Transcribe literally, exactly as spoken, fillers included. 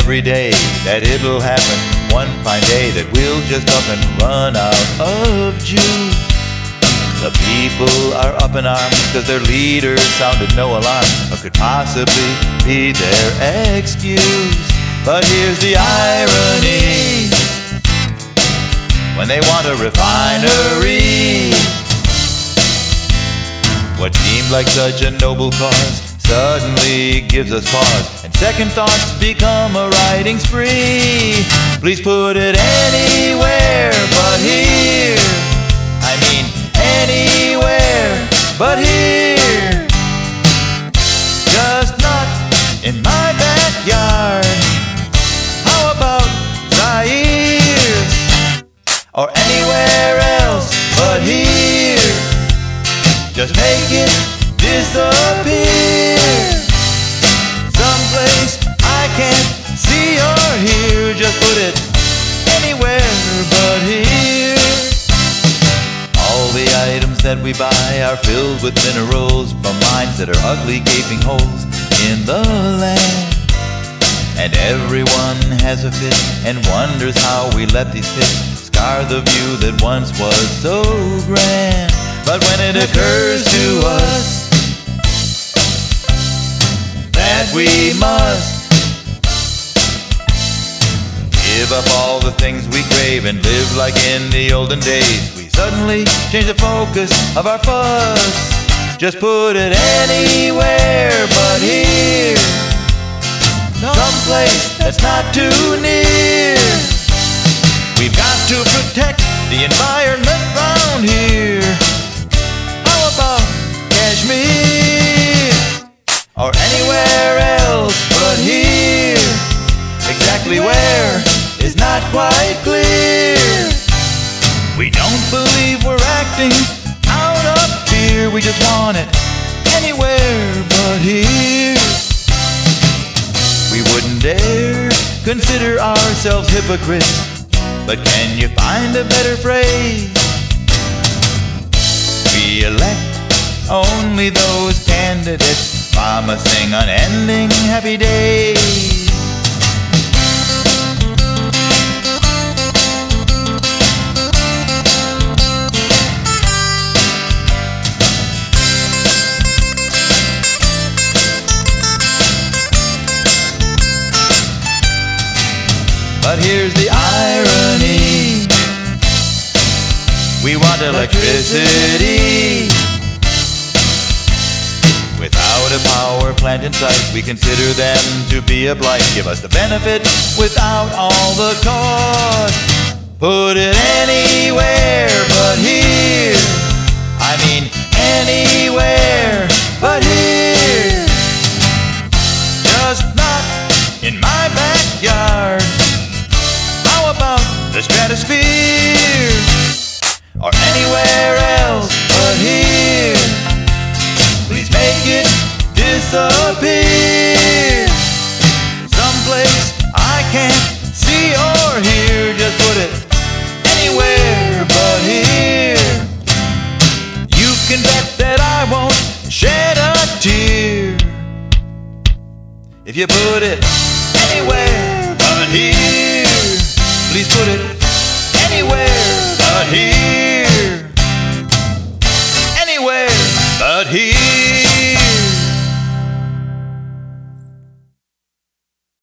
every day that it'll happen one fine day, that we'll just up and run out of juice. The people are up in arms because their leader sounded no alarm or could possibly be their excuse. But here's the irony: when they want a refinery, what seemed like such a noble cause suddenly gives us pause, and second thoughts become a riding spree. Please put it anywhere but here. I mean anywhere but here. Just not in my backyard. How about Zaire? Or anywhere else but here. Just make it disappear. Someplace I can't see or hear. Just put it anywhere but here. All the items that we buy are filled with minerals from mines that are ugly gaping holes in the land. And everyone has a fit and wonders how we let these pits scar the view that once was so grand. But when it occurs to us that we must give up all the things we crave and live like in the olden days, we suddenly change the focus of our fuss. Just put it anywhere but here. Someplace that's not too near. We've got to protect the environment round here. How about Kashmir? Or anywhere else but here. Exactly where is not quite clear. We don't believe we're acting out of fear. We just want it anywhere but here. We wouldn't dare consider ourselves hypocrites, but can you find a better phrase? We elect only those candidates promising unending happy days. But here's the irony: we want electricity. Without a power plant in sight, we consider them to be a blight. Give us the benefit without all the cost. Put it anywhere but here. I mean anywhere but here. Just not in my backyard. How about the stratosphere? Or anywhere else but here. Please make it disappear. Someplace I can't see or hear. Just put it anywhere but here. You can bet that I won't shed a tear if you put it anywhere but here. Please put it anywhere but here. Anywhere but here.